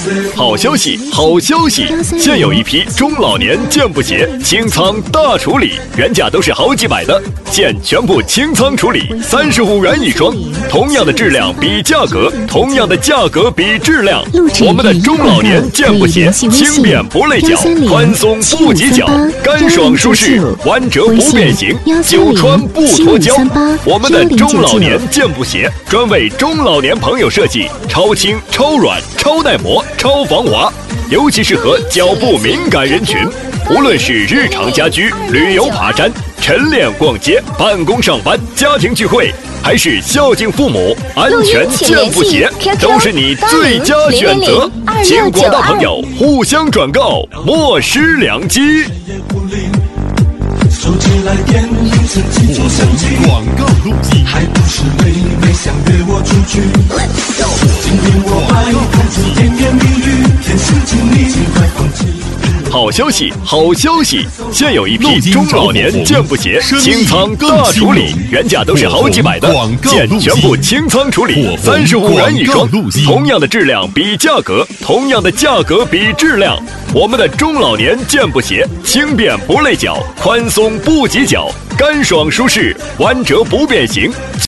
好消息，好消息！现有一批中老年健步鞋清仓大处理，原价都是好几百的，现全部清仓处理，35元一双。同样的质量比价格，同样的价格比质量。我们的中老年健步鞋轻便不累脚，宽松不挤脚，干爽舒适，弯折不变形，久穿不脱胶。我们的中老年健步鞋专为中老年朋友设计，超轻、超软、超耐磨、超防滑，尤其适合脚部敏感人群。无论是日常家居、旅游爬山、晨练逛街、办公上班、家庭聚会，还是孝敬父母，安全健步鞋都是你最佳选择。请广大朋友互相转告，莫失良机。 手机来电，铃声记住相机， 广告录音， 还不是妹妹想约我出去。今天我摆不出甜言蜜语，天使经理尽快放弃。 好消息，好消息！现有一批中老年健步鞋清仓大处理，原价都是好几百的，现全部清仓处理，35元一双。同样的质量比价格，同样的价格比质量。我们的中老年健步鞋轻便不累脚，宽松不挤脚，干爽舒适，弯折不变形。